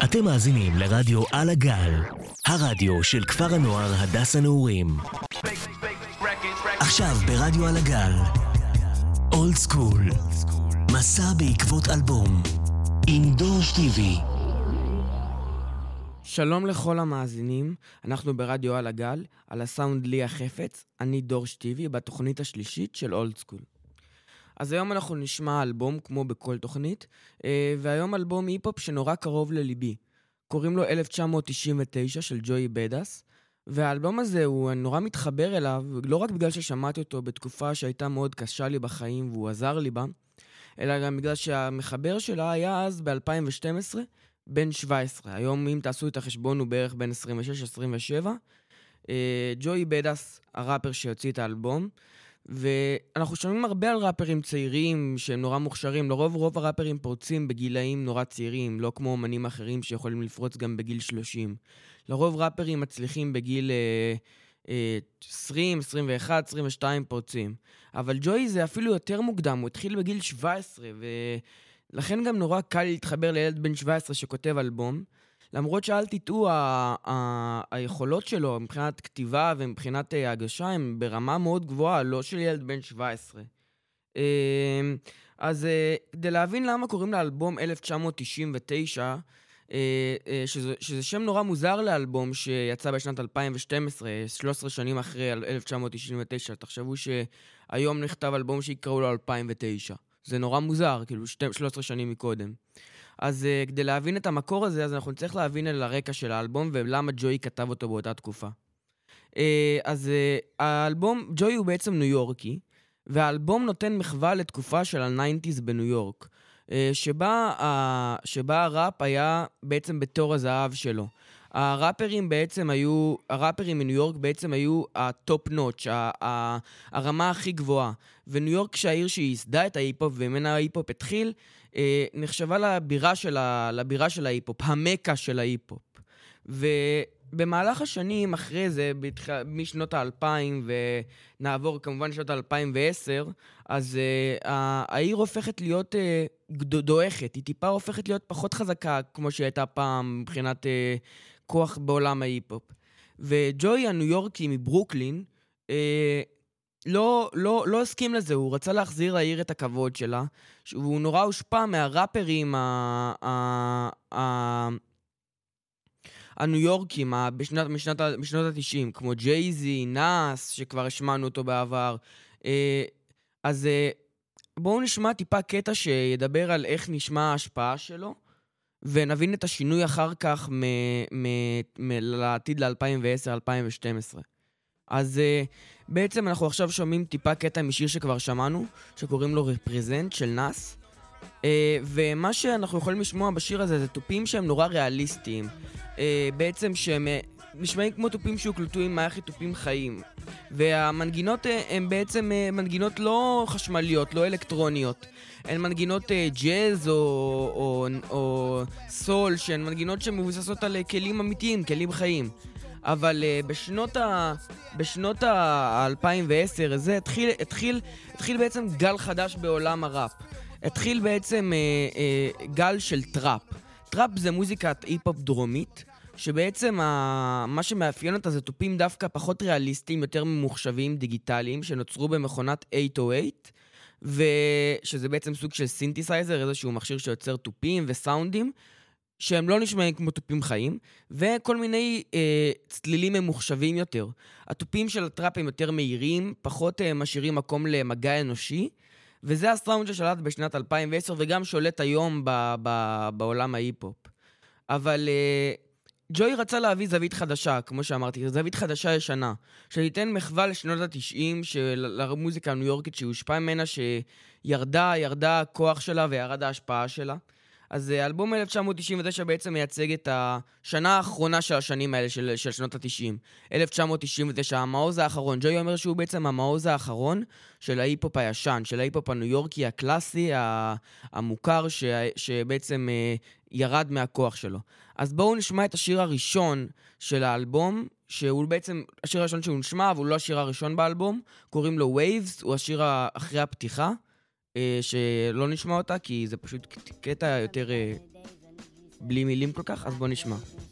אתם מאזינים לרדיו על הגל, הרדיו של כפר הנוער הדס הנעורים. עכשיו ברדיו על הגל, אולד סקול, מסע בעקבות אלבום, עם דור שטיבי. שלום לכל המאזינים, אנחנו ברדיו על הגל, על הסאונד לי החפץ, אני דור שטיבי, בתוכנית השלישית של אולד סקול. אז היום אנחנו נשמע אלבום כמו בכל תוכנית, והיום אלבום היפ-הופ שנורא קרוב לליבי. קוראים לו 1999 של ג'וי בדאס, והאלבום הזה הוא נורא מתחבר אליו, לא רק בגלל ששמעתי אותו בתקופה שהייתה מאוד קשה לי בחיים והוא עזר לי בה, אלא גם בגלל שהמחבר שלה היה אז ב-2012, בן 17. היום אם תעשו את החשבון הוא בערך בין 26-27. ג'וי בדאס, הראפר שיוציא את האלבום, ואנחנו שומעים הרבה על ראפרים צעירים שהם נורא מוכשרים. רוב הראפרים פורצים בגילאים נורא צעירים, לא כמו אומנים אחרים שיכולים לפרוץ גם בגיל 30. לרוב ראפרים מצליחים בגיל 20, 21, 22 פורצים. אבל ג'וי זה אפילו יותר מוקדם, הוא התחיל בגיל 17, ולכן גם נורא קל להתחבר לילד בן 17 שכותב אלבום. למרות שאל תטעו, היכולות שלו מבחינת כתיבה ומבחינת הגשה הם ברמה מאוד גבוהה, לא של ילד בן 17. אז כדי להבין למה קוראים לאלבום 1999, שזה שם נורא מוזר לאלבום שיצא בשנת 2012, 13 שנים אחרי 1999, תחשבו שהיום נכתב אלבום שיקראו לו 2009. זה נורא מוזר, כאילו 13 שנים מקודם. אז כדי להבין את המקור הזה, אז אנחנו נצטרך להבין על הרקע של האלבום ולמה ג'וי כתב אותו באותה תקופה. אז האלבום, ג'וי הוא בעצם ניו יורקי, והאלבום נותן מחווה לתקופה של ה-90s בניו יורק, שבה הראפ היה בעצם בתור הזהב שלו. הראפרים מניו יורק בעצם היו הטופ נוטש, הרמה הכי גבוהה. וניו יורק שהעיר שהיא ייסדה את ההיפ-הופ וממנה ההיפ-הופ התחיל, נחשבה לבירה של ההיפ-הופ, המקה של ההיפ-הופ. ובמהלך השנים אחרי זה, משנות ה-2000 ונעבור כמובן לשנות ה-2010, אז העיר הופכת להיות דועכת, היא טיפה הופכת להיות פחות חזקה כמו שהייתה פעם מבחינת כוח בעולם ההיפ-הופ. וג'וי הניו יורקי מברוקלין לא הסכים לזה, הוא רצה להחזיר לעיר את הכבוד שלה, והוא נורא הושפע מהראפרים הניו יורקים משנות ה-90, כמו ג'ייזי, נאס, שכבר השמענו אותו בעבר. אז בואו נשמע טיפה קטע שידבר על איך נשמע ההשפעה שלו, ונבין את השינוי אחר כך לעתיד ל-2010-2012. אז בעצם אנחנו עכשיו שומעים טיפה קטע משיר שכבר שמענו, שקוראים לו Represent של נאס. ומה שאנחנו יכולים לשמוע בשיר הזה זה טופים שהם נורא ריאליסטיים. בעצם שהם נשמעים כמו טופים שהוקלטו עם מערכת טופים חיים. והמנגינות הן בעצם מנגינות לא חשמליות, לא אלקטרוניות. הן מנגינות ג'אז או סול, שהן מנגינות שמבוססות על כלים אמיתיים, כלים חיים. אבל בשנות ה-2010 הזה התחיל בעצם גל חדש בעולם הראפ. התחיל בעצם גל של טראפ. טראפ זה מוזיקת היפ-הופ דרומית, שבעצם מה שמאפיין אותה זה טופים דווקא פחות ריאליסטיים, יותר ממוחשבים, דיגיטליים, שנוצרו במכונת 808, ושזה בעצם סוג של סינתסייזר, איזשהו מכשיר שיוצר טופים וסאונדים, שהם לא נשמעים כמו טופים חיים, וכל מיני צלילים ממוחשבים יותר. הטופים של הטראפ הם יותר מהירים, פחות משאירים מקום למגע אנושי, וזה הסאונד ששלט בשנת 2010, וגם שולט היום בעולם ההיפ-הופ. אבל ג'וי רצה להביא זווית חדשה, כמו שאמרתי, זווית חדשה ישנה, שתיתן מחווה לשנות ה-90 של המוזיקה הניו יורקית שהושפעה ממנה, שירדה הכוח שלה וירד ההשפעה שלה. אז אלבום 1999 בעצם מייצג את השנה האחרונה של השנים האלה של שנות ה-90. 1999, המעוז האחרון. ג'וי אומר שהוא בעצם המעוז האחרון של ההיפ-הופ הישן, של ההיפ-הופ הניו יורקי הקלאסי, המוכר, שבעצם ירד מהכוח שלו. אז בואו נשמע את השיר הראשון של האלבום, שהוא בעצם השיר הראשון שהוא נשמע, אבל הוא לא השיר הראשון באלבום. קוראים לו Waves, הוא השיר אחרי הפתיחה. שלא נשמע אותה, כי זה פשוט קטע יותר בלי מילים כל כך, אז בוא נשמע.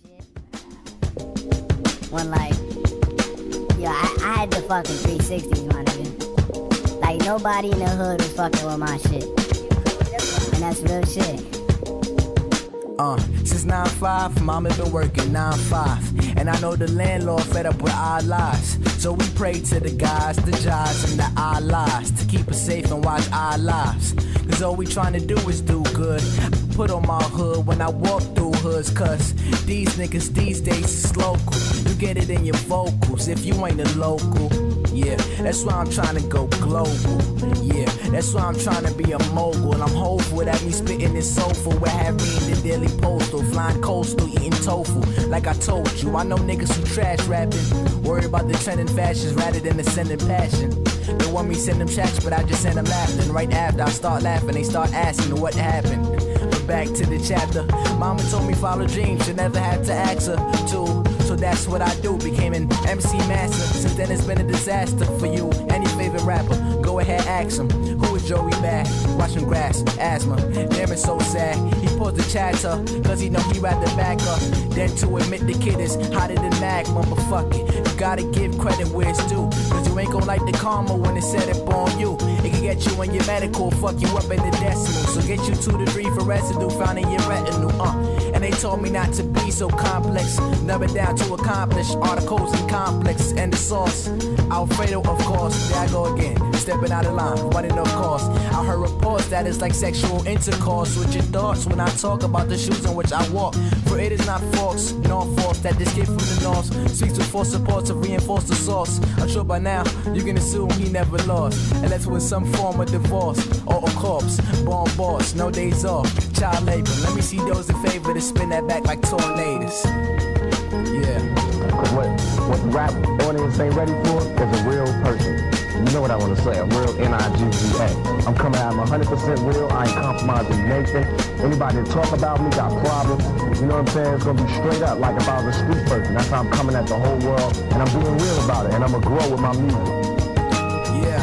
One like, yo, I had the fucking 360s, my nigga. Like, nobody in the hood was fucking with my shit. And that's real shit. Since 9-5, mama been working 9-5. And I know the landlord fed up with our lives. So we pray to the guys, the jobs, and the Allahs to keep us safe and watch our lives. Cause all we trying to do is do good. Put on my hood when I walk through hoods. Cause these niggas these days is local. You get it in your vocals if you ain't a local. Yeah, that's why I'm trying to go global. Yeah, that's why I'm trying to be a mogul. I'm hopeful that me spitting this soulful will have me in the Daily Postal, flying coastal, eating tofu. Like I told you, I know niggas who trash rapping, worry about the trending fashions rather than the sending passion. They want me send them checks, but I just send them laughing. Right after I start laughing, they start asking what happened. But back to the chapter. Mama told me follow dreams, you never had to ask her to. So that's what I do, became an MC master. Since then it's been a disaster for you. Any favorite rapper, go ahead ask him. Who is Joey Bad? Watching grass, asthma. Damn, it's so sad. He paused the chatter, cause he know he rather back up than to admit the kid is hotter than magma. But fuck it, you gotta give credit where it's due. Cause you ain't gon' like the karma when it's set up on you. It can get you in your medical, fuck you up in the decimal. So get you 2 to 3 for residue found in your retinue, And they told me not to be so complex, never down to accomplish articles and complexes and the sauce. Alfredo, of course, there I go again, stepping out of line, running off course. I heard reports that it's like sexual intercourse with your thoughts when I talk about the shoes in which I walk. For it is not false, nor false that this kid from the north speaks with false support to reinforce the source. I'm sure by now you can assume he never lost, unless with some form of divorce or a corpse. Born boss, no days off, child labor. Let me see those in favor to spin that back like tornadoes. Yeah. What the rap audience ain't ready for is a real person. You know what I want to say, a real N-I-G-G-A. I'm coming out, I'm 100% real, I ain't compromising Nathan. Anybody that talk about me got problems. You know what I'm saying? It's going to be straight up like if I was a street person. That's how I'm coming at the whole world, and I'm being real about it, and I'm going to grow with my music. Yeah.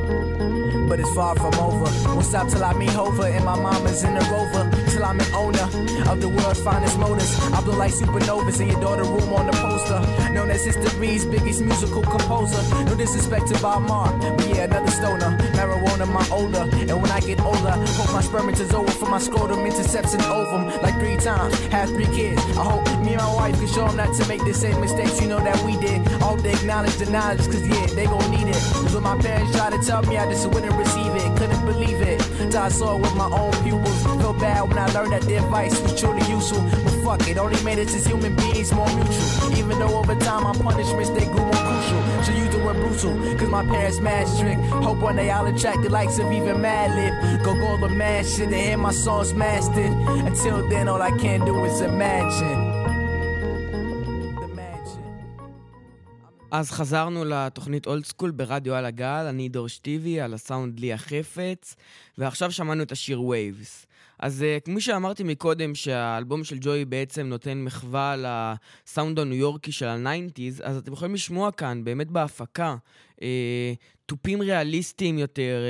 But it's far from over. Won't stop till I meet Hova and my mama's in the Rover. Till I'm an owner of the world's finest motors. I blow like supernovas in your daughter's room on the poster. Known as history's biggest musical composer. No disrespect to Bob Marley, but yeah, another stoner. Marijuana, my older. And when I get older, hope my sperm is over for my scrotum intercepts and ovum like 3 times. Have 3 kids. I hope me and my wife can show them not to make the same mistakes you know that we did. All they acknowledge the knowledge, cause yeah, they gon' need it. Cause when my parents tried to tell me, I just wouldn't receive it. Couldn't believe it. Till I saw it with my own pupils. Felt bad when I learned that their advice was truly useful. But fuck it, only made us as human beings more mutual. Even though over time my punishments they grew more crucial. Should use the word brutal, cause my parents mad strict. Hope one day I'll attract the likes of even Madlib. Go the mad shit and hear my songs mastered. Until then all I can do is imagine. אז חזרנו לתוכנית אולד סקול ברדיו על הגל, אני דור שטיבי, על הסאונד לי החפץ, ועכשיו שמענו את השיר Waves. אז כמו שאמרתי מקודם שהאלבום של ג'וי בעצם נותן מחווה לסאונד הניו יורקי של ה-90s, אז אתם יכולים לשמוע כאן באמת בהפקה טופים ריאליסטיים יותר,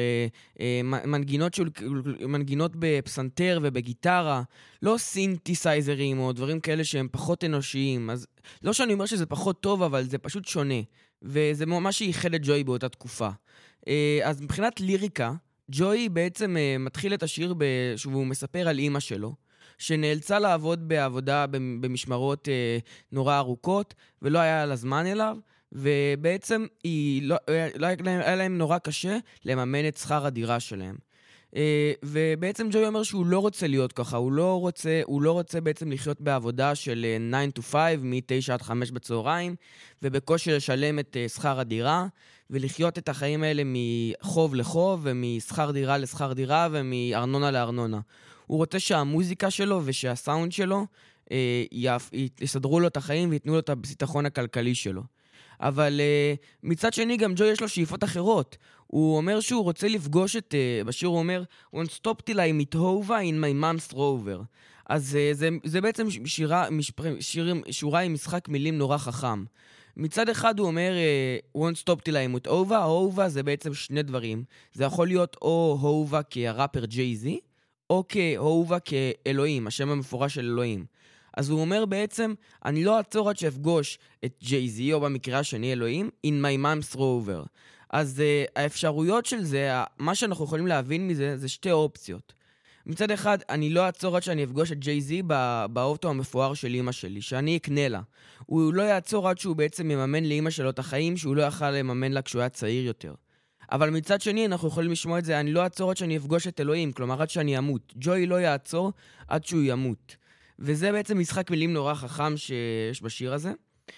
מנגינות בפסנתר ובגיטרה, לא סינתסייזרים או דברים כאלה שהם פחות אנושיים. אז לא שאני אומר שזה פחות טוב, אבל זה פשוט שונה, וזה ממש שייחד את ג'וי באותה תקופה. אז מבחינת ליריקה, ג'וי בעצם מתחיל את השיר שהוא מספר על אמא שלו, שנאלצה לעבוד בעבודה במשמרות נורא ארוכות, ולא היה לה זמן אליו, ובעצם היה להם נורא קשה לממן את שכר הדירה שלהם. ובעצם ג'וי אומר שהוא לא רוצה להיות ככה, הוא לא רוצה בעצם לחיות בעבודה של 9 to 5, מ-9 עד 5 בצהריים, ובקושי לשלם את שכר הדירה, ולחיות את החיים האלה מחוב לחוב, ומשכר דירה לשכר דירה, ומארנונה לארנונה. הוא רוצה שהמוזיקה שלו ושהסאונד שלו יסדרו לו את החיים ויתנו לו את הביטחון הכלכלי שלו. אבל מצד שני גם ג'וי יש לו שאיפות אחרות. הוא אומר שהוא רוצה לפגוש את, בשיר הוא אומר, Won't stop till I meet Hova in my mom's rover. אז זה בעצם שורה עם משחק מילים נורא חכם. מצד אחד הוא אומר, Won't stop till I meet Hova, Hova זה בעצם 2 דברים. זה יכול להיות או Hova כהראפר ג'יי-זי, או כאהובה כאלוהים, השם המפורש של אלוהים. אז הוא אומר בעצם, אני לא אעצור עד שאפגוש את ג'יי-זי, או במקרה השני אלוהים, in my mom's rover. אז האפשרויות של זה, מה שאנחנו יכולים להבין מזה, זה שתי אופציות. מצד אחד, אני לא אעצור עד שאני אפגוש את ג'יי-זי באוטו המפואר של אמא שלי, שאני אקנה לה. הוא לא יעצור עד שהוא בעצם יממן לאמא שלו את החיים, שהוא לא יכל לממן לה כשהוא היה צעיר יותר. אבל מצד שני, אנחנו יכולים לשמוע את זה, אני לא אעצור עד שאני אפגוש את אלוהים, כלומר עד שאני אמות. ג'וי לא יעצור עד שהוא ימות. וזה בעצם משחק מילים נורא חכם שיש בשיר הזה.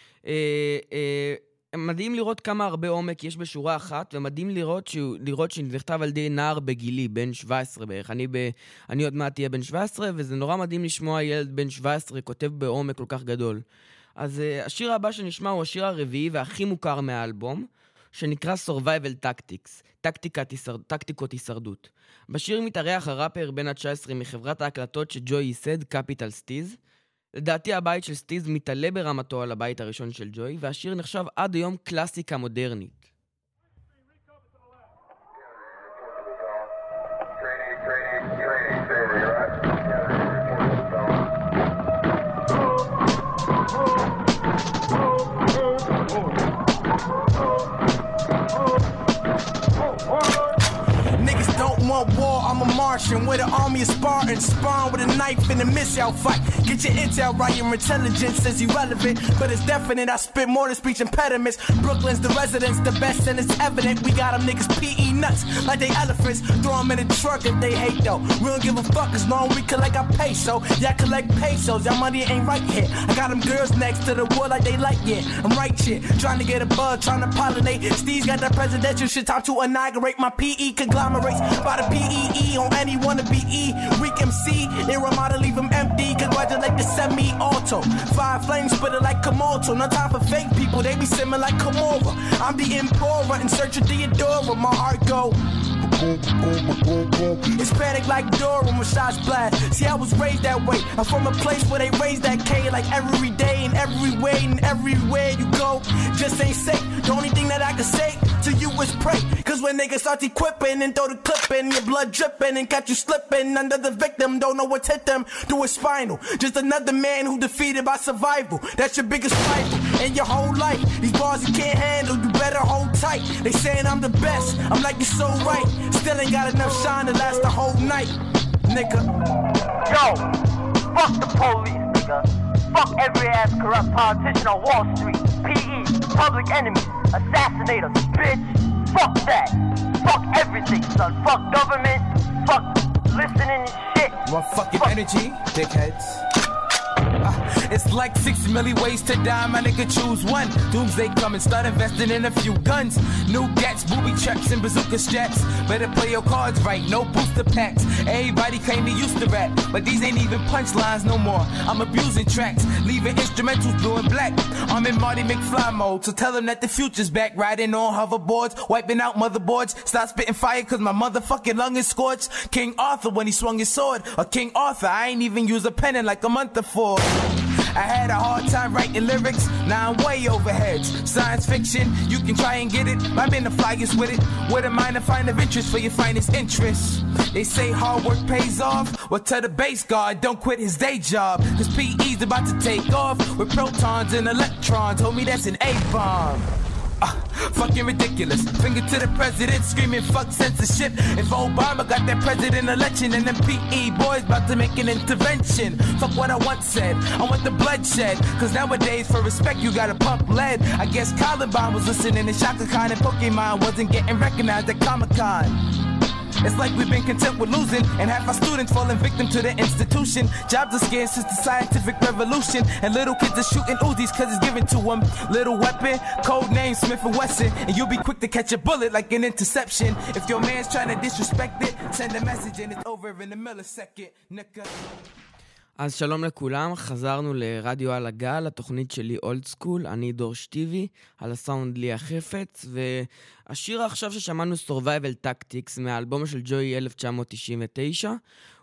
מדהים לראות כמה הרבה עומק יש בשורה אחת, ומדהים לראות שזה נכתב על ידי נער בגילי, בן 17 בערך. אני עוד מעט תהיה בן 17, וזה נורא מדהים לשמוע ילד בן 17 כותב בעומק כל כך גדול. אז השיר הבא שנשמע הוא השיר הרביעי והכי מוכר מהאלבום, שנקרא Survival Tactics, טקטיקות הישרדות. בשיר מתארח הראפר בן ה-19 מחברת ההקלטות שג'וי ייסד, קפיטל סטיז. לדעתי הבית של סטיז מתעלה ברמתו על הבית הראשון של ג'וי, והשיר נחשב עד היום קלאסיקה מודרנית. War, I'm a Martian with an army of Spartans, spawn with a knife in a missile fight. Get your intel right, your intelligence is irrelevant, but it's definite. I spit more than speech impediments. Brooklyn's the residence, the best, and it's evident. We got them niggas PE nuts like they elephants. Throw them in the truck if they hate though. We don't give a fuck as long as we collect our peso. Yeah, collect pesos, y'all money ain't right here. I got them girls next to the wood like they like it. I'm right here, trying to get a bug, trying to pollinate. Steve's got that presidential shit, time to inaugurate my PE conglomerates. By the PEE on any wannabe E. Weak MC, Iramada leave him empty. Congratulate the semi-auto. Fire flames spit it like Komodo. No time for fake people, they be simming like Komora. I'm the Emperor in search of Theodora. My heart go. It's panic like Dora when shots blast. See, I was raised that way. I'm from a place where they raise that K like every day and every way and everywhere you go. Just ain't safe. The only thing that I can say to you is pray. Cause when niggas start equipping and throw the clip in, your blood dripping and catch you slipping under the victim, don't know what's hit them through his spinal. Just another man who defeated by survival. That's your biggest rival in your whole life. These bars you can't handle, you better hold tight. They saying I'm the best, I'm like you're so right. Still ain't got enough shine to last the whole night, nigga. Yo, fuck the police, nigga. Fuck every ass corrupt politician on Wall Street. PE, public enemies, assassinators, bitch. Fuck that. Fuck everything, son. Fuck government. Fuck listening and shit. Want fucking energy, dickheads? It's like 6 million ways to die, my nigga, choose one. Doomsday come and start investing in a few guns. New gats, booby traps, and bazooka straps. Better play your cards right, no booster packs. Everybody claim they used to rap, but these ain't even punchlines no more. I'm abusing tracks, leaving instrumentals blue and black. I'm in Marty McFly mode, so tell them that the future's back. Riding on hoverboards, wiping out motherboards. Stop spitting fire cause my motherfucking lung is scorched. King Arthur when he swung his sword, or King Arthur, I ain't even use a pen in like a month before. I had a hard time writing lyrics, now I'm way over heads. Science fiction, you can try and get it, I've been the flyest with it. With a mind to find of interest for your finest interests. They say hard work pays off, well tell the bass guard don't quit his day job. Cause PE's about to take off with protons and electrons. Homie, that's an A-bomb. Fucking ridiculous. Finger to the president screaming fuck censorship. If Obama got that president election and them PE boys about to make an intervention. Fuck what I once said, I want the bloodshed. Cause nowadays for respect you gotta pump lead. I guess Columbine was listening to Shaka Khan and Pokemon wasn't getting recognized at Comic-Con. It's like we've been content with losing, and half our students falling victim to the institution. Jobs are scarce since the scientific revolution, and little kids are shooting Uzis cause it's given to them. Little weapon, code name Smith & Wesson, and you'll be quick to catch a bullet like an interception. If your man's trying to disrespect it, send a message and it's over in a millisecond, nigga. אז שלום לכולם, חזרנו לרדיו על הגל, התוכנית שלי אולד סקול, אני דור שטיבי, על הסאונד לי החפץ, והשיר עכשיו ששמענו Survival Tactics מהאלבום של ג'וי 1999,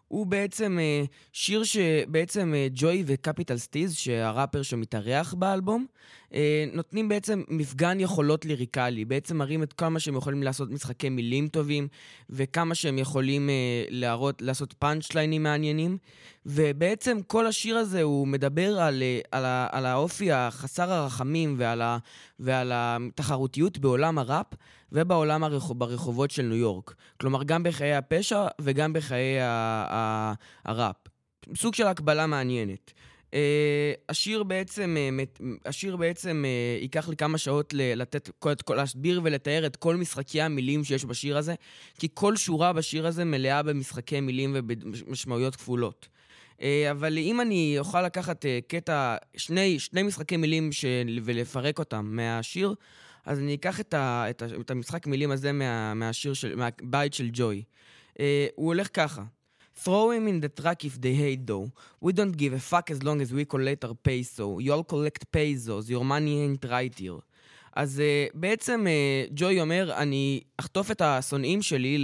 הוא בעצם שיר שבעצם ג'וי וקפיטל סטיז, שהראפר שמתארח באלבום, נותנים בעצם מפגן יכולות ליריקלי, בעצם מראים את כל מה שהם יכולים לעשות משחקי מילים טובים, וכמה שהם יכולים לעשות פאנצ'ליינים מעניינים, ובעצם כל השיר הזה הוא מדבר על האופי החסר הרחמים ועל התחרותיות בעולם הראפ, ובעולם ברחובות של ניו יורק. כלומר, גם בחיי הפשע וגם בחיי הראפ. סוג של הקבלה מעניינת. השיר בעצם ייקח לי כמה שעות להסביר ולתאר את כל משחקי המילים שיש בשיר הזה, כי כל שורה בשיר הזה מלאה במשחקי מילים ובמשמעויות כפולות. אבל אם אני אוכל לקחת שני משחקי מילים ולפרק אותם מהשיר, אז אני אקח את המשחק מילים הזה מהבית של ג'וי. הוא הולך ככה. Throw him in the truck if they hate though. We don't give a fuck as long as we collect our peso. You all collect pesos. Your money ain't right here. אז בעצם ג'וי אומר, אני אחטוף את השונאים שלי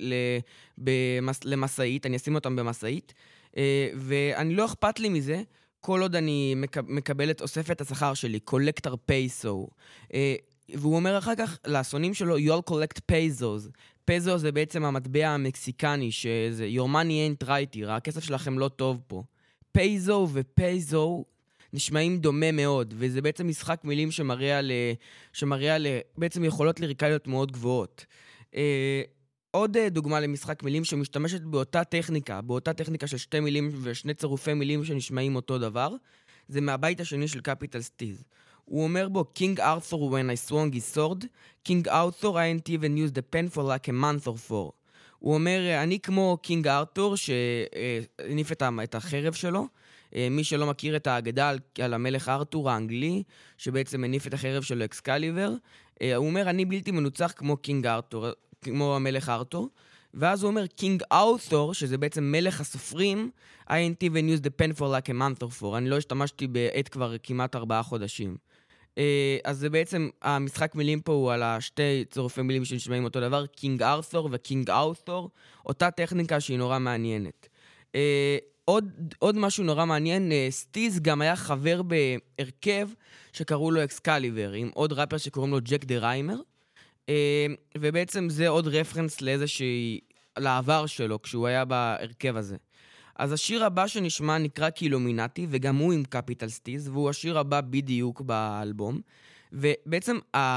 למסעית, אני אשים אותם במסעית, ואני לא אכפת לי מזה, כל עוד אני מקבל את אוספת השכר שלי, collector peso. והוא אומר אחר כך לשונאים שלו, you all collect pesos. פזו זה בעצם המטבע המקסיקני, שזה your money ain't right here, הכסף שלכם לא טוב פה. פזו ופזו נשמעים דומה מאוד, וזה בעצם משחק מילים שמראה על בעצם יכולות ליריקליות מאוד גבוהות. עוד דוגמה למשחק מילים שמשתמשת באותה טכניקה של שתי מילים ושני צירופי מילים שנשמעים אותו דבר, זה מהבית השני של קפיטל סטיז. הוא אומר בו, King Arthur when I swung his sword, King Arthur I ain't even used the pen for like a month or four. הוא אומר, אני כמו קינג ארתור שהניף את החרב שלו, מי שלא מכיר את האגדה על המלך ארתור האנגלי, שבעצם הניף את החרב שלו אקסקליבר, הוא אומר, אני בלתי מנוצח כמו קינג ארתור, כמו המלך ארתור, ואז הוא אומר, קינג ארתור, שזה בעצם מלך הסופרים, I ain't even used the pen for like a month or four. אני לא השתמשתי בעת כבר כמעט 4 חודשים. אז זה בעצם, המשחק מילים פה הוא על השתי צירופי מילים שנשמעים אותו דבר, קינג ארתור וקינג ארתור, אותה טכניקה שהיא נורא מעניינת. עוד משהו נורא מעניין, סטיז גם היה חבר בהרכב שקראו לו אקסקליבר, עם עוד ראפר שקוראים לו ג'ק דה ריימר, ובעצם זה עוד רפרנס לאיזושהי, לעבר שלו כשהוא היה בהרכב הזה. אז השיר הבא שנשמע נקרא קילומינטי, וגם הוא עם קפיטל סטיז, והוא השיר הבא בדיוק באלבום. ובעצם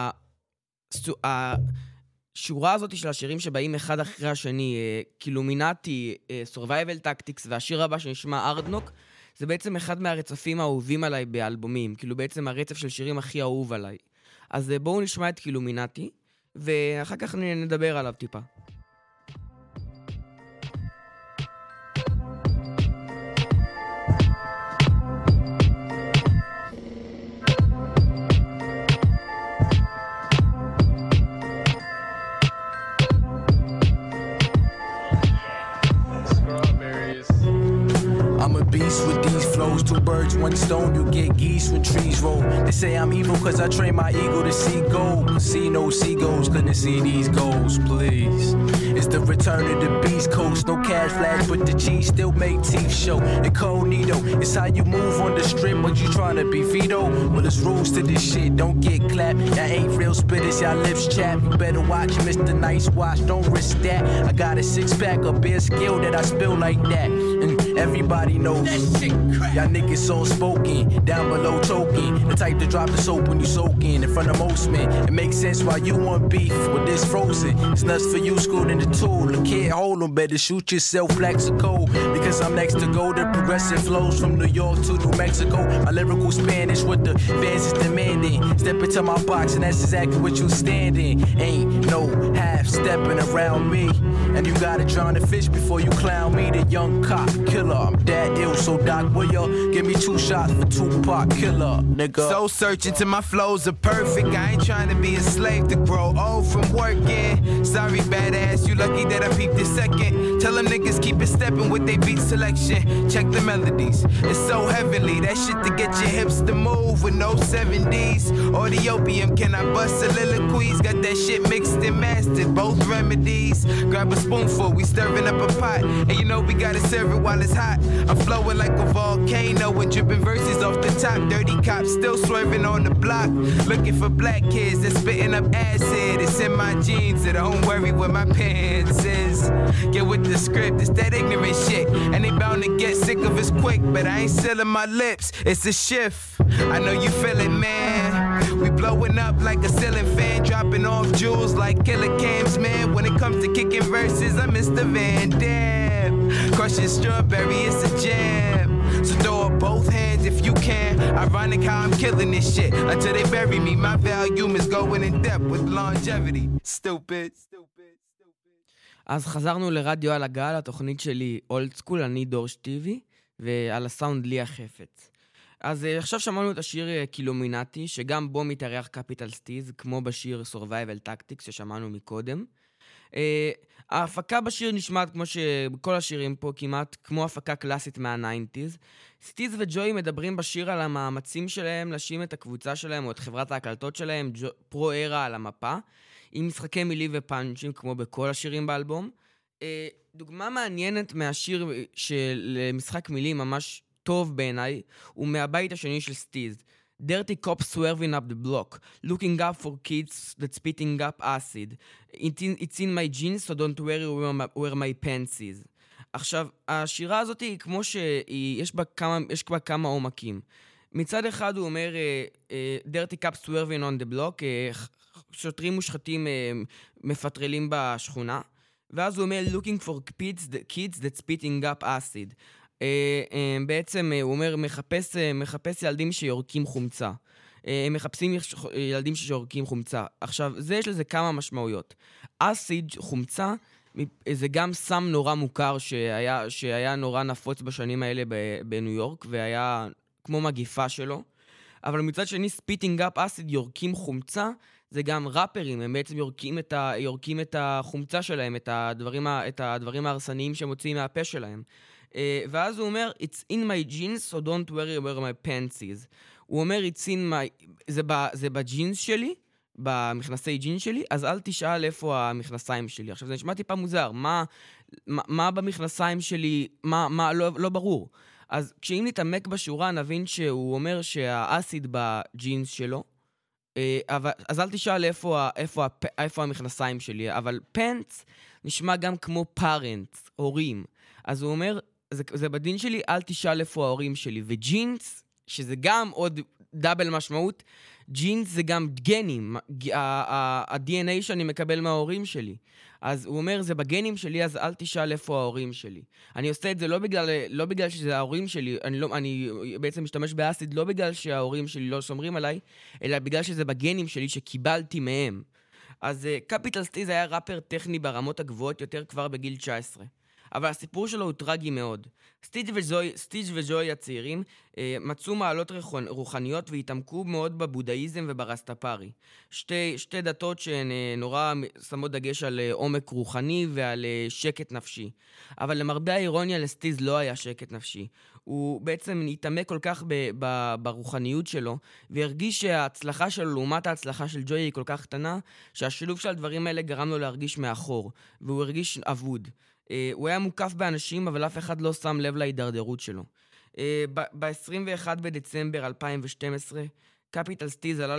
השורה הזאת של השירים שבאים אחד אחרי השני, קילומינטי, סורווייבל טקטיקס, והשיר הבא שנשמע ארדנוק, זה בעצם אחד מהרצפים האהובים עליי באלבומים, כאילו בעצם הרצף של שירים הכי אהוב עליי. אז בואו נשמע את קילומינטי, ואחר כך נדבר עליו טיפה. I'm a beast with these flows, 2 birds, 1 stone, you get geese when trees roll. They say I'm evil cause I train my ego to see gold. See no seagulls, couldn't see these goals, please. It's the return of the beast coast, no cash flash, but the cheese still make teeth show. Incognito, it's how you move on the strip, but you tryna be Vito. Well, there's rules to this shit, don't get clapped. That ain't real spitters, y'all lips chap. You better watch, Mr. Nice Watch, don't risk that. I got a 6-pack of beer skill that I spill like that. And everybody knows that shit crack. Y'all niggas so spoken, down below choking. The type to drop the soap when you soaking in front of most men. It makes sense why you want beef with this frozen. It's nuts for you, schooled in the tool. The kid hold them, better shoot yourself, Flexico. Because I'm next to go, the progressive flows from New York to New Mexico. My lyrical Spanish, what the fans is demanding. Step into my box and that's exactly what you standing. Ain't no half stepping around me. And you gotta drown the fish before you clown me. The young cop killer killer. I'm that ill, so Doc, will you give me 2 shots for Tupac killer, nigga? So searching till my flows are perfect. I ain't trying to be a slave to grow old from working. Sorry, badass, you lucky that I peeped this second. Tell them niggas keep it stepping with they beat selection. Check the melodies, it's so heavenly. That shit to get your hips to move with no 70s. Or the opium, can I bust soliloquies? Got that shit mixed and mastered, both remedies. Grab a spoonful, we stirring up a pot. And you know we gotta serve it while it's hot. I'm flowing like a volcano and dripping verses off the top. Dirty cops still swerving on the block. Looking for black kids that's spitting up acid. It's in my jeans, so don't worry what my pants is. Get with the script, it's that ignorant shit. And they bound to get sick of us quick, but I ain't sealing my lips, it's a shift. I know you feel it, man. We blowing up like a ceiling fan, dropping off jewels like killer cams, man. When it comes to kicking verses, I'm Mr. Van Damme. Crushing strawberry, it's a jam. So throw up both hands if you can. Ironic how I'm killing this shit. Until they bury me, my volume is going in depth with longevity. Stupid. אז חזרנו לרדיו על הגל, התוכנית שלי אולד סקול, אני דורש טיבי, ועל הסאונד לי החפץ. אז עכשיו שמענו את השיר קילומינטי, שגם בו מתארח קפיטל סטיז, כמו בשיר Survival Tactics ששמענו מקודם. ההפקה בשיר נשמעת כמו שבכל השירים פה, כמעט כמו הפקה קלאסית מה-90s. סטיז וג'וי מדברים בשיר על המאמצים שלהם להשים את הקבוצה שלהם או את חברת ההקלטות שלהם, פרו-ארה על המפה, עם משחקי מילים ופאנצ'ים כמו בכל השירים באלבום. דוגמה מעניינת מהשיר של משחק מילים ממש טוב בעיניי, הוא מהבית השני של סטיז. Dirty cops swerving up the block, looking up for kids that spitting up acid. It's in my jeans, so don't worry where my pants is. עכשיו, השירה הזאת היא כמו שיש בה כמה עומקים. מצד אחד הוא אומר, Dirty cops swerving on the block, שוטרים מושחתים מפטרלים בשכונה. ואז הוא אומר, looking for kids that spitting up acid. בעצם הוא אומר, מחפש ילדים שיורקים חומצה. מחפשים ילדים שיורקים חומצה. עכשיו, יש לזה כמה משמעויות. אסיד, חומצה, זה גם סם נורא מוכר שהיה נורא נפוץ בשנים האלה בניו יורק, והיה כמו מגיפה שלו. אבל מצד שני, ספיטינג אפ אסיד, יורקים חומצה, זה גם ראפרים, הם בעצם יורקים את החומצה שלהם, את הדברים ההרסניים שמוציאים מהפה שלהם. ואז הוא אומר, it's in my jeans, so don't worry where my pants is. הוא אומר, it's in my... זה בג'ינס שלי, במכנסי ג'ינס שלי, אז אל תשאל איפה המכנסיים שלי. עכשיו, זה נשמע טיפה מוזר. מה במכנסיים שלי, מה לא ברור. אז כשאם נתעמק בשורה, נבין שהוא אומר שהאסיד בג'ינס שלו, אז אל תשאל איפה המכנסיים שלי. אבל פנטס נשמע גם כמו פארנטס, הורים. אז הוא אומר, זה בדין שלי, אל תשאל איפה ההורים שלי. וג'ינס, שזה גם עוד דאבל משמעות, ג'ינס זה גם גנים, ה-DNA שאני מקבל מההורים שלי. אז הוא אומר, זה בגנים שלי, אז אל תשאל איפה ההורים שלי. אני עושה את זה לא בגלל שזה ההורים שלי, אני בעצם משתמש באסיד לא בגלל שההורים שלי לא שומרים עליי, אלא בגלל שזה בגנים שלי שקיבלתי מהם. אז קפיטל סטיז היה ראפר טכני ברמות הגבוהות יותר כבר בגיל 19. אבל הסיפור שלו הוא טרגי מאוד. סטיג' וג'וי הצעירים מצאו מעלות רוחניות והתעמקו מאוד בבודהיזם וברסטפארי. שתי דתות שהן נורא שמות דגש על עומק רוחני ועל שקט נפשי. אבל למרבה האירוניה לסטיז לא היה שקט נפשי. הוא בעצם התעמק כל כך ברוחניות שלו, והרגיש שההצלחה שלו לעומת ההצלחה של ג'וי היא כל כך קטנה, שהשילוב של הדברים האלה גרם לו להרגיש מאחור, והוא הרגיש אבוד. הוא היה מוקף באנשים, אבל אף אחד לא שם לב להידרדרות שלו. ב-21 בדצמבר 2012, קפיטל סטיז עלה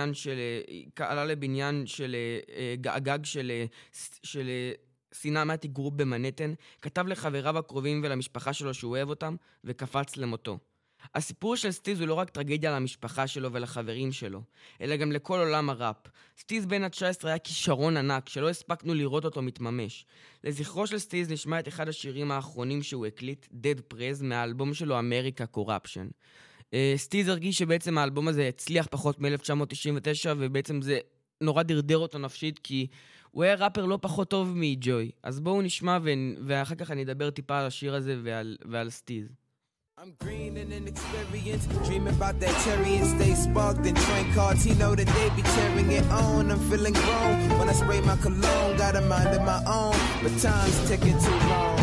לבניין של הגג של סינמטי גרופ במנהטן, כתב לחבריו הקרובים ולמשפחה שלו שהוא אוהב אותם, וקפץ למותו. הסיפור של סטיז הוא לא רק טרגדיה למשפחה שלו ולחברים שלו, אלא גם לכל עולם הראפ. סטיז בן ה-19 היה כישרון ענק, שלא הספקנו לראות אותו מתממש. לזכרו של סטיז נשמע את אחד השירים האחרונים שהוא הקליט, Dead Prez, מהאלבום שלו America Corruption. סטיז הרגיש שבעצם האלבום הזה הצליח פחות מ-1999, ובעצם זה נורא דרדר אותו נפשית, כי הוא היה ראפר לא פחות טוב מג'וי. אז בואו נשמע, ואחר כך אני אדבר טיפה על השיר הזה ועל סטיז. I'm green and inexperienced, dreaming about that cherry and stay sparked in train cars. He know that they be cheering it on. I'm feeling grown when I spray my cologne. Got a mind of my own, but time's taking too long.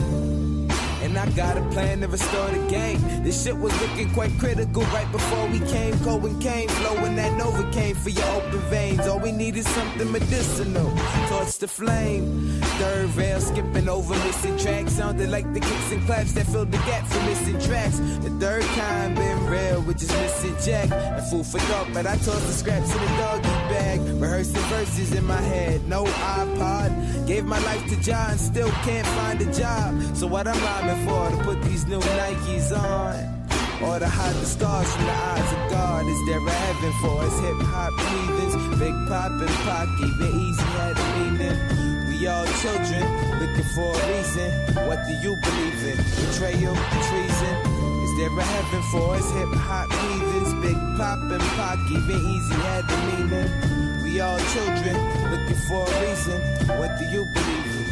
And I got a plan to restore the game. This shit was looking quite critical right before we came. Cohen came, flowing that Novocaine for your open veins. All we need is something medicinal. Torch the flame. Third rail skipping over missing tracks. Sounded like the kicks and claps that filled the gap for missing tracks. The third kind been real, we're just missing Jack. And food for thought, but I tossed the scraps in the doggy bag. Rehearsing verses in my head, no iPod. Gave my life to John, still can't find a job. So what I'm rhyming for, to put these new Nikes on, or to hide the scars from the eyes of God? Is there a heaven for us hip-hop heathens? Big Pop and Pac, even Easy had a meaning. We all children, looking for a reason. What do you believe in? Betrayal, treason? Is there a heaven for us hip-hop heathens? Big Pop and Pac, even Easy had the meaning. We all children, looking for a reason. What do you believe in?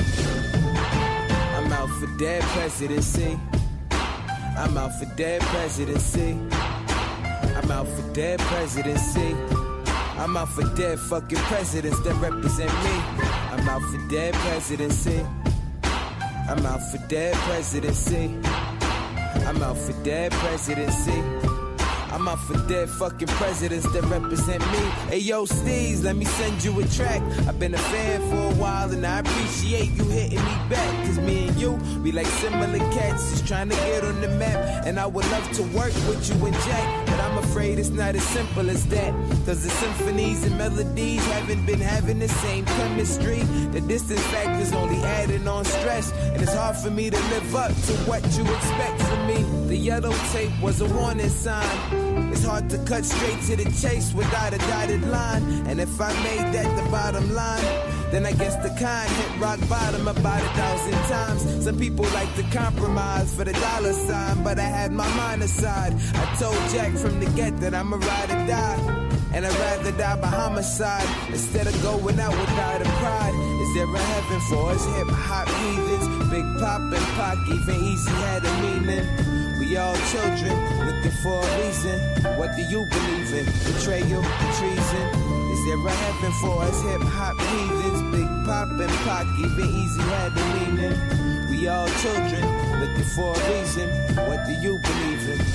I'm out for dead presidency. I'm out for dead presidency. I'm out for dead presidency. I'm out for dead fucking presidents that represent me. I'm out for dead presidency. I'm out for dead presidency. I'm out for dead presidency. I'm out for dead fucking presidents that represent me. Hey yo, Steez, let me send you a track. I've been a fan for a while and I appreciate you hitting me back. Cause me and you, we like similar cats, just trying to get on the map. And I would love to work with you and Jack, but I'm afraid it's not as simple as that. Cause the symphonies and melodies haven't been having the same chemistry. The distance factor's only adding on stress, and it's hard for me to live up to what you expect from me. The yellow tape was a warning sign. It's hard to cut straight to the chase without a dotted line. And if I made that the bottom line, then I guess the kind hit rock bottom about 1,000 times. Some people like to compromise for the dollar sign, but I had my mind aside. I told Jack from the get that I'ma ride or die, and I'd rather die by homicide instead of going out without a pride. Is there a heaven for us hip-hop heathens? Big Pop and Pac, even Easy had a meaning. We all children, looking for a reason. What do you believe in? Betrayal, treason? Is there a heaven for us hip-hop heathens? Big Pop and Pac, even Easy had the meaning. We all children, looking for a reason. What do you believe in?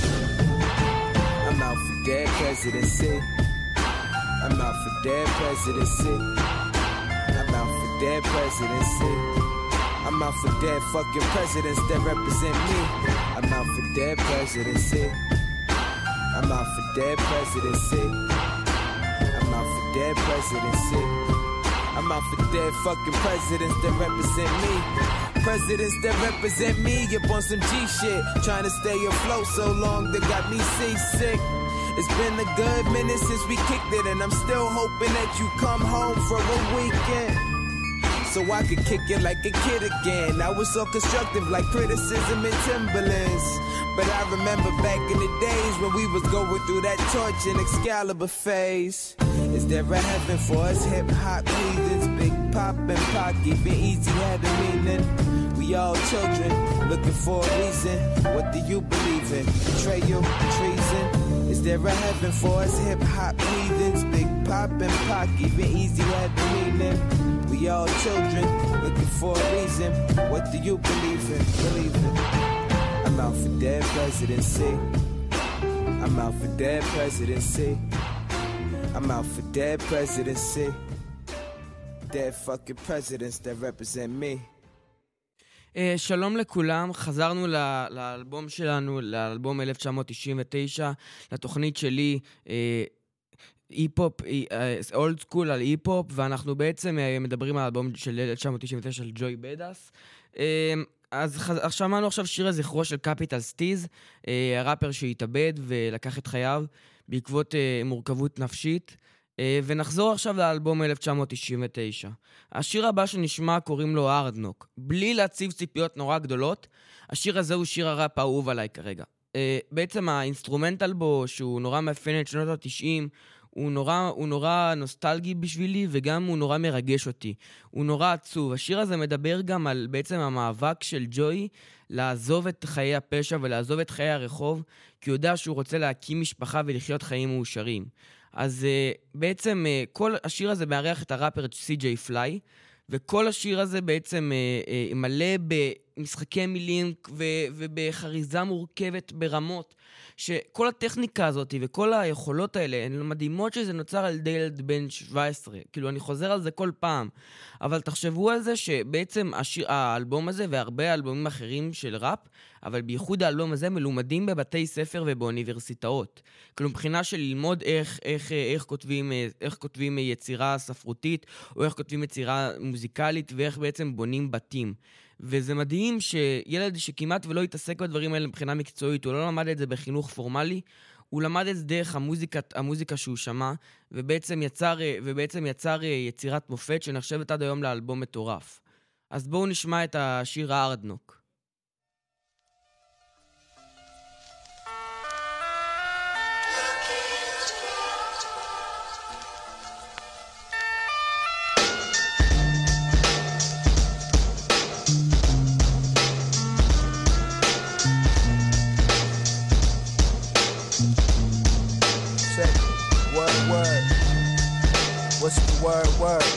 I'm out for dead presidency. I'm out for dead presidency. I'm out for dead presidency. I'm out for dead fucking presidents that represent me. I'm out for dead presidency. I'm out for dead presidency. I'm out for dead presidency. I'm out for dead fucking presidents that represent me. Presidents that represent me up on some G shit, trying to stay afloat so long they got me seasick. It's been a good minute since we kicked it, and I'm still hoping that you come home for a weekend, so I could kick it like a kid again. I was so constructive like criticism and Timberlands, but I remember back in the days when we was going through that Torch and Excalibur phase. Is there a heaven for us hip-hop heathens? Big Pop and Pac, even Easy had a meaning. We all children, looking for a reason. What do you believe in? Betrayal, treason? Is there a heaven for us hip-hop heathens? Big Pop and Pac, even Easy had the meaning. We all children, looking for a reason. What do you believe in? Believe in? I'm out for dead presidency. I'm out for dead presidency. I'm out for dead presidency. Dead fucking presidents that represent me. שלום לכולם, חזרנו לאלבום שלנו, לאלבום 1999, לתוכנית שלי, היפ-הופ, אולד סקול על היפ-הופ, ואנחנו בעצם מדברים על האלבום של 1999 של ג'וי בדאס. אז שמענו עכשיו שיר הזכרו של קפיטל סטיז, הראפר שהתאבד ולקח את חייו בעקבות מורכבות נפשית. ונחזור עכשיו לאלבום 1999. השיר הבא שנשמע קוראים לו ארדנוק. בלי להציב ציפיות נורא גדולות, השיר הזה הוא שיר הראפ האהוב עליי כרגע. בעצם האינסטרומנטל בו, שהוא נורא מאפיין את שנות ה-90, הוא נורא נוסטלגי בשבילי, וגם הוא נורא מרגש אותי. הוא נורא עצוב. השיר הזה מדבר גם על בעצם המאבק של ג'וי לעזוב את חיי הפשע ולעזוב את חיי הרחוב, כי הוא יודע שהוא רוצה להקים משפחה ולחיות חיים מאושרים. אז בעצם כל השיר הזה מארח את הראפר סי.ג'יי פליי, וכל השיר הזה בעצם מלא במשחקי מילים ובחריזה מורכבת ברמות, שכל הטכניקה הזאת וכל היכולות האלה הן מדהימות שזה נוצר על ידי ילד בן 17. כאילו אני חוזר על זה כל פעם, אבל תחשבו על זה שבעצם האלבום הזה והרבה אלבומים אחרים של ראפ, אבל בייחוד האלבום הזה מלומדים בבתי ספר ובאוניברסיטאות. כאילו מבחינה של ללמוד איך כותבים יצירה ספרותית, או איך כותבים יצירה מוזיקלית, ואיך בעצם בונים בתים. וזה מדהים שילד שכמעט ולא התעסק בדברים האלה מבחינה מקצועית, הוא לא למד את זה בחינוך פורמלי, הוא למד את זה דרך המוזיקה שהוא שמע, ובעצם יצר יצירת מופת שנחשבת עד היום לאלבום מטורף. אז בואו נשמע את השיר הארדנוק. What's the word?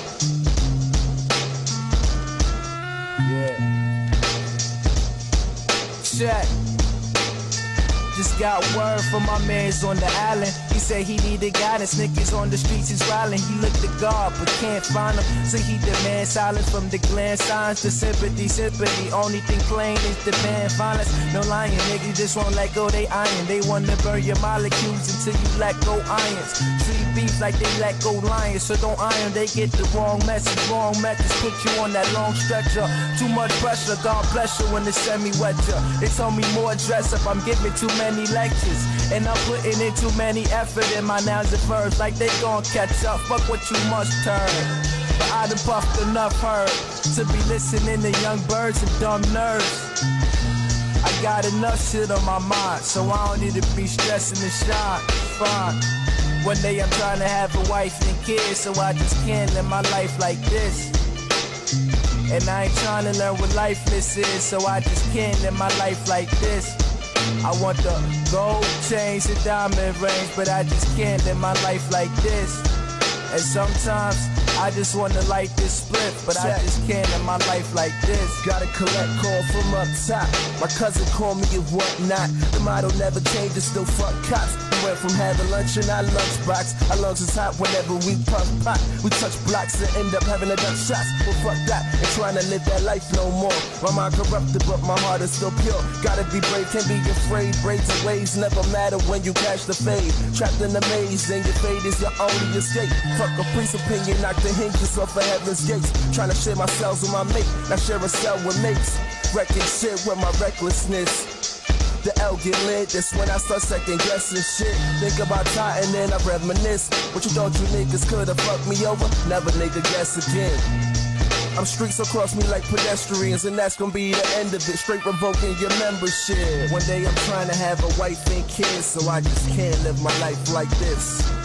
Yeah. Check. Just got word from my mans on the island. He said he needed guidance. Niggas on the streets is wildin'. He looked to God but can't find him. So he demand silence from the glance signs to sympathy. Only thing plain is demand violence. No lying, niggas just won't let go they iron. They wanna burn your molecules until you let go irons. Treat beef like they let go lions. So don't iron, they get the wrong message. Wrong methods put you on that long stretcher. Too much pressure, God bless you when the semi-wet ya. They told me more dress up, I'm giving too many lectures. And I'm putting in too many effort in my nouns and verbs. Like they gon' catch up, fuck what you must turn. But I done puffed enough herd to be listening to young birds and dumb nerds. I got enough shit on my mind, so I don't need to be stressing and shine. Fine. One day I'm trying to have a wife and kids, so I just can't live my life like this. And I ain't trying to learn what lifeless is, so I just can't live my life like this. I want the gold chains and diamond rings, but I just can't live my life like this. And sometimes I just wanna light this split, but I just can't live my life like this. Gotta collect call from up top. My cousin called me and whatnot. The motto never changes, still fuck cops. We went from having lunch in our lunchbox. Our lungs is hot whenever we puff pot. We touch blocks and end up having a duck shots. Well fuck that, and trying to live that life no more. My mind corrupted but my heart is still pure. Gotta be brave, can't be afraid. Braids and waves never matter when you catch the fade. Trapped in the maze and your fate is your only escape. Fuck a priest's opinion, knock the hinges off of heaven's gates. Trying to share my cells with my mate, not share a cell with mates. Wrecking shit with my recklessness. The L get lit, that's when I start second guessing shit. Think about time and then I reminisce. What you thought you niggas could've fucked me over? Never nigga guess again. I'm streets across me like pedestrians, and that's gonna be the end of it. Straight revoking your membership. One day I'm trying to have a wife and kids, so I just can't live my life like this.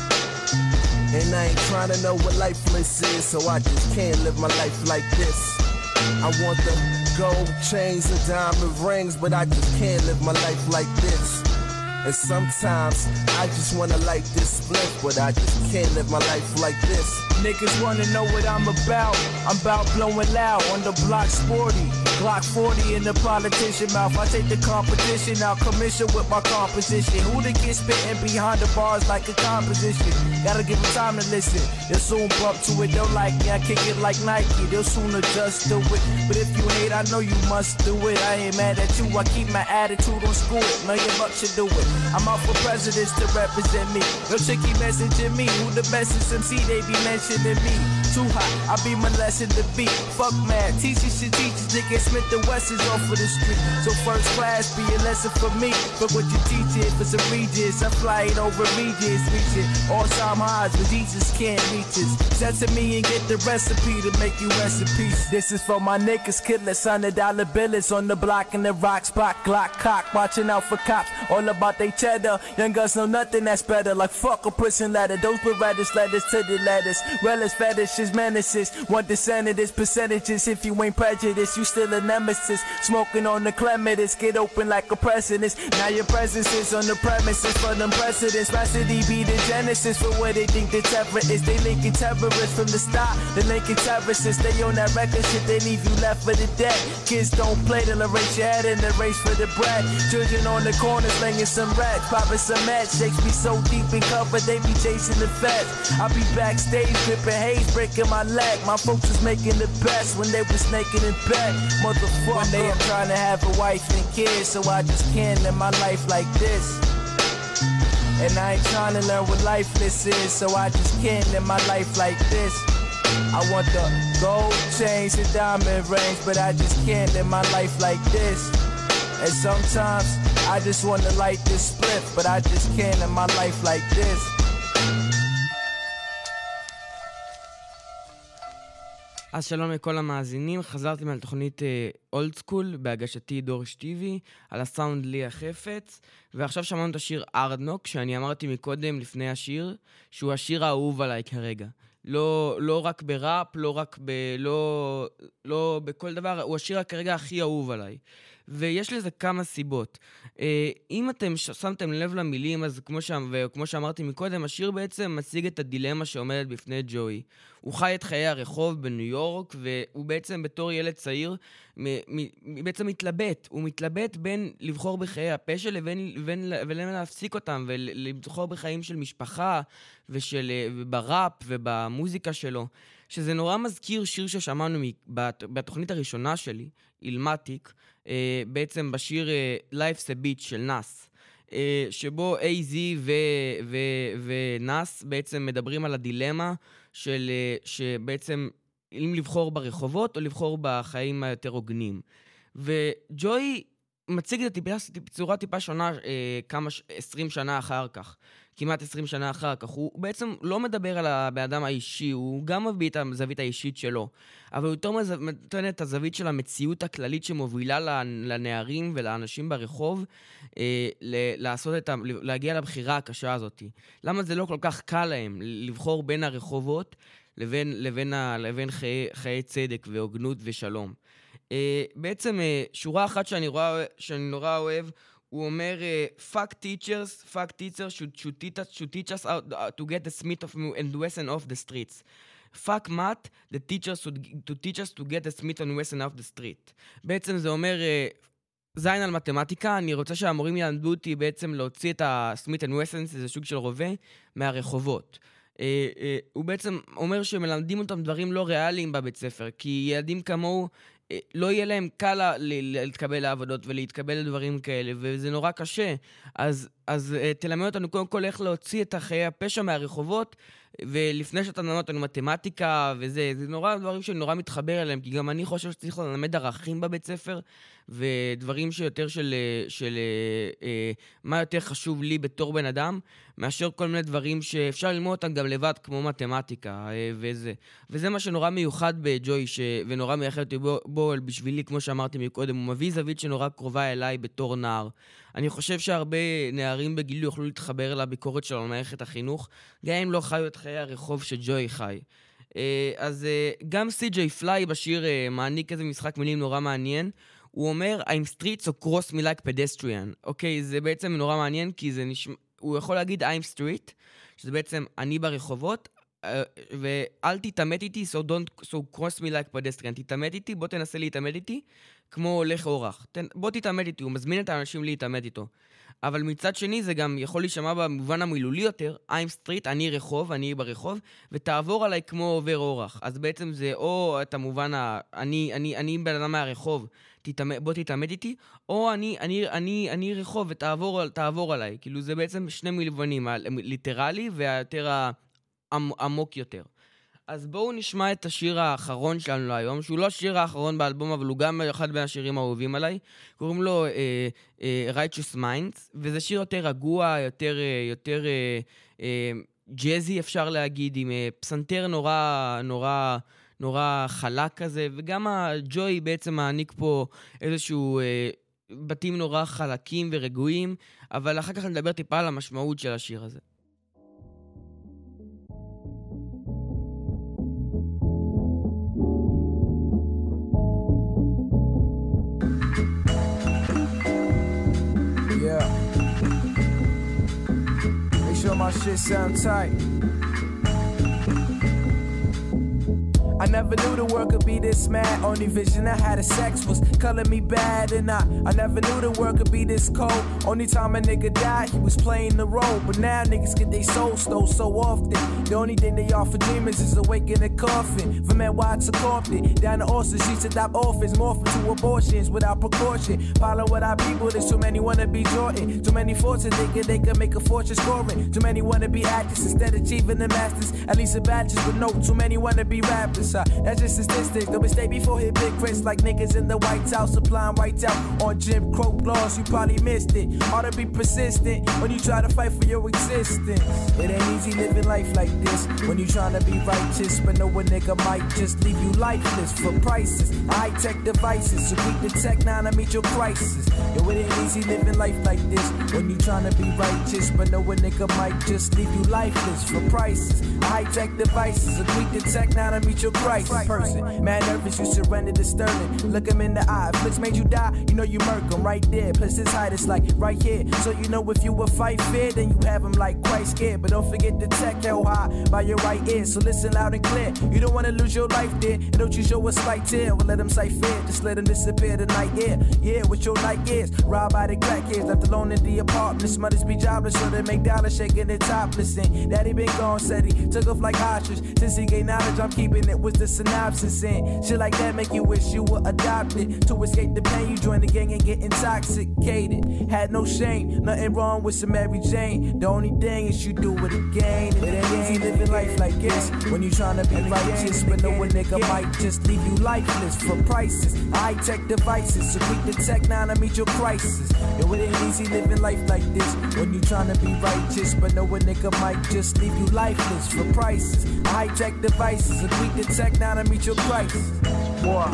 And I ain't trying to know what lifeless is, so I just can't live my life like this. I want the gold chains and diamond rings, but I just can't live my life like this. And sometimes I just wanna light this split, but I just can't live my life like this. Niggas wanna know what I'm about. I'm about blowing loud on the block sporty. Glock 40 in the politician mouth. I take the competition out, commission with my composition. Who to get spitting behind the bars like a composition? Gotta give them time to listen. They'll soon bump to it, they'll like me. I kick it like Nike, they'll soon adjust to it. But if you hate, I know you must do it. I ain't mad at you, I keep my attitude on school. Million bucks should do it. I'm out for presidents to represent me. No chicky messaging me. Who the best is MC? They be mentioning me. Too hot, I be molesting the beat. Fuck mad, teachers should teach us. Nigga Smith the West is off of the street. So first class be a lesson for me. But what you teach it for some regis. I fly it over regis, reaching all-time highs, but Jesus can't reach us. Send to me and get the recipe to make you rest in peace. This is for my niggas, killers, $100 billets on the block in the rock spot. Glock cock, watching out for cops. All about they they cheddar. Young guns know nothing that's better. Like fuck a prison ladder. Those Berettas letters to the letters. Relish fetishes, menaces. Want the senators, percentages. If you ain't prejudiced, you still a nemesis. Smoking on the clematis, get open like a precedence. Now your presence is on the premises for them precedents. Rhapsody be the genesis for what they think the terror is. They linking terrorists from the start. They linking terrorists. They on that record shit, they leave you left for the dead. Kids don't play, they'll erase your head in the race for the bread. Children on the corner slinging some rats, popping some meds. Shakes be so deep in cover, they be chasing the feds. I be backstage dripping haze, breaking my leg. My folks was making the best when they was naked in bed. Motherfucker, one day I'm trying to have a wife and kids, so I just can't live my life like this. And I ain't trying to learn what lifeless is, so I just can't live my life like this. I want the gold chains and diamond rings, but I just can't live my life like this. And sometimes I just want to light this split, but I just can't live my life like this. אז שלום לכל המאזינים, חזרתי מהתוכנית אולד סקול בהגשתי דורש טיבי, על הסאונד לי החפץ, ועכשיו שמענו את השיר ארדנוק, שאני אמרתי מקודם לפני השיר, שהוא השיר האהוב עליי כרגע. לא רק בראפ, לא בכל דבר, הוא השיר כרגע הכי אהוב עליי. ויש לזה כמה סיבות. אם אתם שמתם לב למילים, אז כמו שאמרתי מקודם, השיר בעצם מציג את הדילמה שעומדת בפני ג'וי. הוא חי את חיי הרחוב בניו יורק, והוא בעצם בתור ילד צעיר, בעצם מתלבט. הוא מתלבט בין לבחור בחיי הפשע לבין להפסיק אותם, ולבחור בחיים של משפחה, ובראפ ובמוזיקה שלו. שזה נורא מזכיר שיר ששמענו בתוכנית הראשונה שלי, אילמטיק, בעצם בשיר Life's a Beach של נאס, שבו AZ ונאס בעצם מדברים על הדילמה של שבעצם אם לבחור ברחובות או לבחור בחיים היותר הוגנים. וג'וי מציג את בצורה טיפה שונה 20 שנה אחר כך. כמעט 20 שנה אחר כך, הוא בעצם לא מדבר על הבאדם האישי, הוא גם מביא את הזווית האישית שלו, אבל הוא יותר נותן את הזווית של המציאות הכללית שמובילה לנערים ולאנשים ברחוב, להגיע לבחירה הקשה הזאת. למה זה לא כל כך קל להם לבחור בין הרחובות לבין חיי צדק והוגנות ושלום? בעצם שורה אחת שאני נורא אוהב, הוא אומר, fuck teachers should teach us how to get the Smith and Wesson off the streets. fuck math, the teachers to teach us to get the Smith and Wesson off the street. בעצם זה אומר, זין על מתמטיקה, אני רוצה שהמורים ילמדו אותי בעצם להוציא את ה-Smith and Wesson, זה סוג של רובה, מהרחובות. הוא בעצם אומר שמלמדים אותם דברים לא ריאליים בבית ספר, כי ילדים כמוהו, לא יהיה להם קל להתקבל לעבודות ולהתקבל לדברים כאלה, וזה נורא קשה. אז תלמד אותנו קודם כל איך להוציא את חיי הפשע מהרחובות, ולפני שאתה נלמד אותנו מתמטיקה וזה, זה נורא דברים שאני נורא מתחבר אליהם, כי גם אני חושב שצריך ללמד ערכים בבית ספר, ודברים שיותר של מה יותר חשוב לי בתור בן אדם, מאשר כל מיני דברים שאפשר ללמוד אותם גם לבד, כמו מתמטיקה וזה. וזה מה שנורא מיוחד בג'וי, ונורא מייחד אותי בו בשבילי, כמו שאמרתי מקודם, הוא מביא זווית שנורא קרובה אליי בתור נער. אני חושב שהרבה נערים בגילי יוכלו להתחבר לביקורת שלו על מערכת החינוך, גם אם לא חיו את חיי הרחוב שג'וי חי. אז גם סי.ג'יי פליי בשיר מעניק איזה משחק מילים נורא מעניין, הוא אומר, I'm street so cross me like pedestrian. אוקיי, זה בעצם נורא מעניין, כי זה נשמע, הוא יכול להגיד I'm street, שזה בעצם אני ברחובות, ואל תתאמת איתי, so cross me like pedestrian. תתאמת איתי, בוא תנסה להתאמת איתי, כמו הולך אורח. בוא תתאמת איתי, הוא מזמין את האנשים להתאמת איתו. אבל מצד שני זה גם יכול להישמע במובן המילולי יותר, I'm street, אני רחוב, אני ברחוב, ותעבור עליי כמו עובר אורח. אז בעצם זה או את המובן, אני בן אדם מהרחוב, בוא תתאמת איתי, או אני רחוב ותעבור עליי. כאילו זה בעצם שני מלבנים, הליטרלי והיותר עמוק יותר. אז בואו נשמע את השיר האחרון שלנו להיום, שהוא לא השיר האחרון באלבום, אבל הוא גם אחד מהשירים האהובים עליי. קוראים לו Righteous Minds, וזה שיר יותר רגוע, יותר ג'זי אפשר להגיד, עם פסנתר נורא חלק כזה, וגם הג'וי בעצם מעניק פה איזשהו בתים נורא חלקים ורגועים, אבל אחר כך נדבר טיפה על המשמעות של השיר הזה. Yeah. Make sure my shit sound tight. I never knew the world could be this mad. Only vision I had of sex was color me bad. And I never knew the world could be this cold. Only time a nigga died, he was playing the role. But now niggas get their soul stole so often. The only thing they offer dreamers is awake in a coffin. From NY to Compton, down to Austin, streets adopt orphans, morphing to abortions without precaution. Follow what our people, there's too many wanna be Jordan. Too many forces thinking they can make a fortune scoring. Too many wanna be actors instead of achieving the masters. At least a bachelor's, but no, too many wanna be rappers. That's just statistics. Don't mistake before hit big Chris like niggas in the White House supplying whites out on Jim Crow laws. You probably missed it. Hard to be persistent when you try to fight for your existence. It ain't easy living life like this when you trying to be righteous, but know a nigga might just leave you lifeless for prices. High-tech devices, so quick to tech now to meet your crisis. Yo, it ain't easy living life like this when you trying to be righteous, but know a nigga might just leave you lifeless for prices. High-tech devices, so quick to tech now to meet your crisis. Person, mad nervous, you surrender to Sterling. Look him in the eye, if looks made you die, you know you murk him right there. Plus his height is like right here, so you know if you would fight fair, then you have him like quite scared. But don't forget to tech held high by your right ear, so listen loud and clear. You don't want to lose your life there, and don't you show a slight tear. Well, let him sight fair, just let him disappear tonight, yeah, with your night ears. Robbed by the crackheads, left alone in the apartment. Mothers be jobless, so they make dollars shaking their topless. And daddy been gone, said he took off like ostrich. Since he gained knowledge, I'm keeping it with the synopsis. And shit like that make you wish you were adopted. To escape the pain, you join the gang and get intoxicated. Had no shame, nothing wrong with some Mary Jane. The only thing is you do it again. It ain't easy living life like this when you tryna be righteous, but know a nigga might just leave you lifeless for prices. High-tech devices, so quick to tech now to meet your crisis. Yo, it ain't easy living life like this when you tryna be righteous, but know a nigga might just leave you lifeless for prices. High-tech devices, so quick to tech now to meet your crisis. Boy,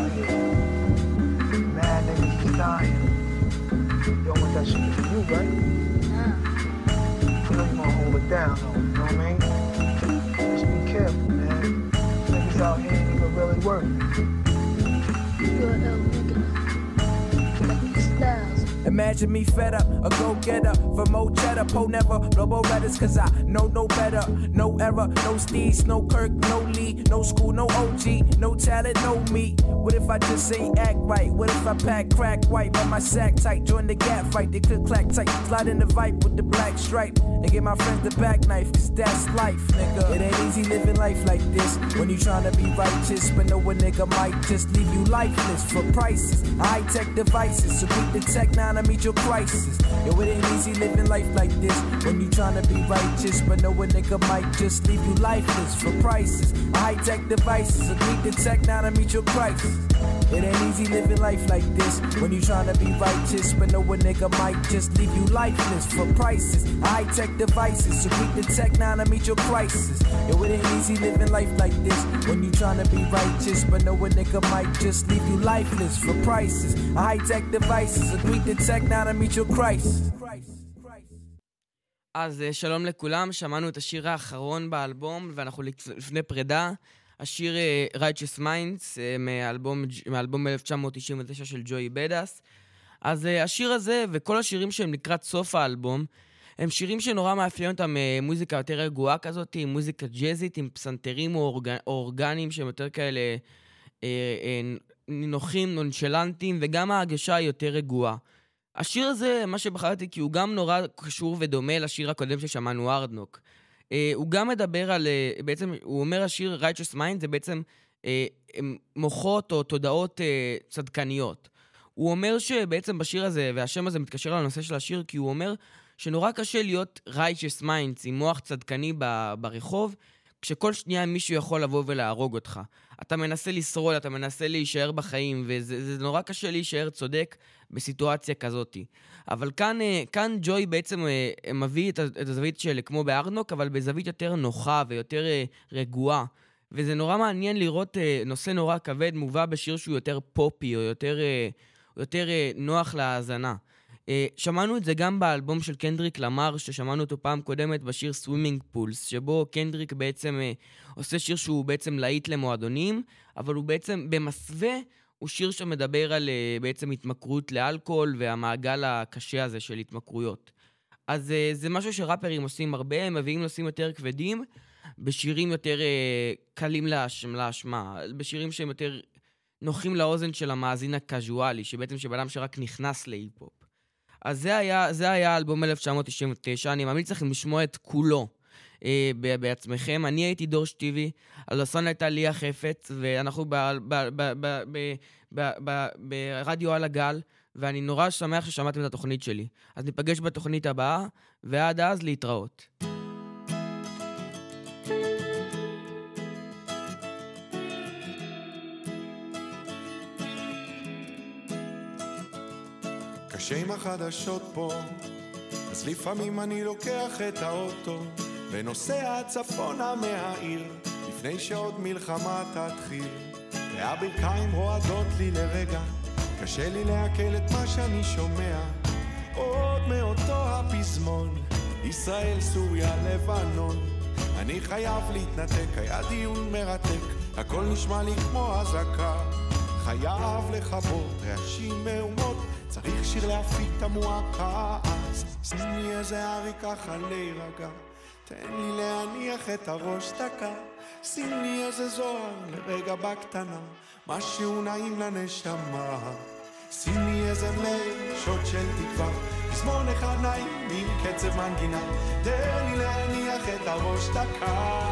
mad niggas is dying. You don't want that shit to you, right? I know you gonna hold it down, though, you know what I mean? Just be careful, man. Niggas out here ain't even really working. You're a nigga. Like your styles. Imagine me fed up, a go-getter for more cheddar. Po never blow Berettas, cause I know no better. No error, no steez, no Kirk, no Lee, no school, no OG, no talent, no me. What if I just ain't act right? What if I pack crack white, but my sack tight? Join the gap fight, they could clack tight. Slide in the vibe with the black stripe and give my friends the back knife, cause that's life, nigga. It ain't easy living life like this when you tryna be righteous, but know a nigga might just leave you lifeless for prices. High-tech devices, so quick to tech now to meet your crisis. Yo, it ain't easy living life like this when you tryna be righteous, but know a nigga might just leave you lifeless for prices. High-tech devices, so quick to tech now to meet your crisis. It ain't easy living life like this when you tryna be righteous, but know a nigga might just leave you lifeless for prices. High-tech devices, so quick to tech now to meet your crisis. Yo, it ain't easy living life like this when you tryna be righteous, but know a nigga might just leave you lifeless for prices. High-tech devices, so quick to tech now to meet your crisis. אז שלום לכולם, שמענו את השיר האחרון באלבום, ואנחנו לפני פרידה. השיר Righteous Minds מאלבום 1999 של ג'וי בדאס. אז השיר הזה וכל השירים שהם לקראת סוף האלבום הם שירים שנורא מאפיינים אותם מוזיקה יותר רגועה כזאת, מוזיקה ג'זית עם פסנתרים או אורגנים שהם יותר כאלה נינוחים, נונשלנטים, וגם ההגשה היא יותר רגועה. השיר הזה, מה שבחרתי, כי הוא גם נורא קשור ודומה לשיר הקודם ששמענו, ארדנוק. הוא גם מדבר על, בעצם, הוא אומר השיר Righteous Mind, זה בעצם מוחות או תודעות צדקניות. הוא אומר שבעצם בשיר הזה, והשם הזה מתקשר לנושא של השיר, כי הוא אומר שנורא קשה להיות Righteous Minds עם מוח צדקני ברחוב, כשכל שנייה מישהו יכול לבוא ולהרוג אותך. אתה מנסה לשרוד, אתה מנסה להישאר בחיים, וזה נורא קשה להישאר צודק בסיטואציה כזאת. אבל כאן ג'וי בעצם מביא את הזווית של כמו בארדנוק, אבל בזווית יותר נוחה ויותר רגועה. וזה נורא מעניין לראות נושא נורא כבד מובא בשיר שהוא יותר פופי, או יותר נוח להאזנה. שמענו את זה גם באלבום של קנדריק למר, ששמענו אותו פעם קודמת בשיר סווימינג פולס, שבו קנדריק בעצם עושה שיר שהוא בעצם להיט למועדונים, אבל הוא בעצם במסווה, הוא שיר שמדבר על בעצם התמכרות לאלכוהול והמעגל הקשה הזה של התמכרויות. אז זה משהו שראפרים עושים הרבה, הם מביאים נושאים יותר כבדים, בשירים יותר קלים להשמע, בשירים שהם יותר נוחים לאוזן של המאזין הקזואלי, שבעצם שבאדם שרק נכנס להיפ-הופ. אז זה היה אלבום 1999, אני ממליץ לכם לשמוע את כולו בעצמכם. אני הייתי דור שטיבי, הלוסון הייתה ליה חפץ, ואנחנו ברדיו על הגל, ואני נורא שמח ששמעתם את התוכנית שלי. אז ניפגש בתוכנית הבאה, ועד אז להתראות. קשה עם החדשות פה, אז לפעמים אני לוקח את האוטו ונוסע צפונה מהעיר לפני שעוד מלחמה תתחיל, והברכיים רועדות לי לרגע, קשה לי להקל את מה שאני שומע, עוד מאותו הפזמון, ישראל, סוריה, לבנון. אני חייב להתנתק, היה דיון מרתק, הכל נשמע לי כמו הזקה, חייב לחבות רעשים מאומות, צריך שיר להפיק את המועקה. אז שים לי איזה ארי ככה להירגע, תן לי להניח את הראש דקה, שים לי איזה זוהר לרגע בקטנה, משהו נעים לנשמה, שים לי איזה מי שוט של תקווה, פזמון אחד נעים עם קצב מנגינה, תן לי להניח את הראש דקה.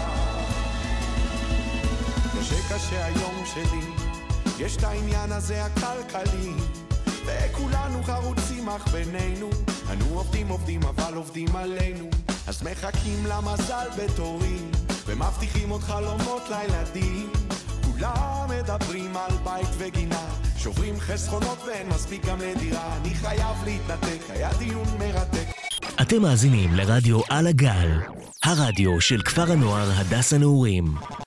קשה היום שלי, יש את העניין הזה הכלכלי, וכולנו חרוצים אך בינינו, אנו עובדים אבל עובדים עלינו, אז מחכים למזל בתורים, ומבטיחים עוד חלומות לילדים, כולם מדברים על בית וגינה, שוברים חסכונות ואין מספיק גם לדירה, אני חייב להתנתק, היה דיון מרתק. אתם מאזינים לרדיו על הגל, הרדיו של כפר הנוער הדס הנעורים.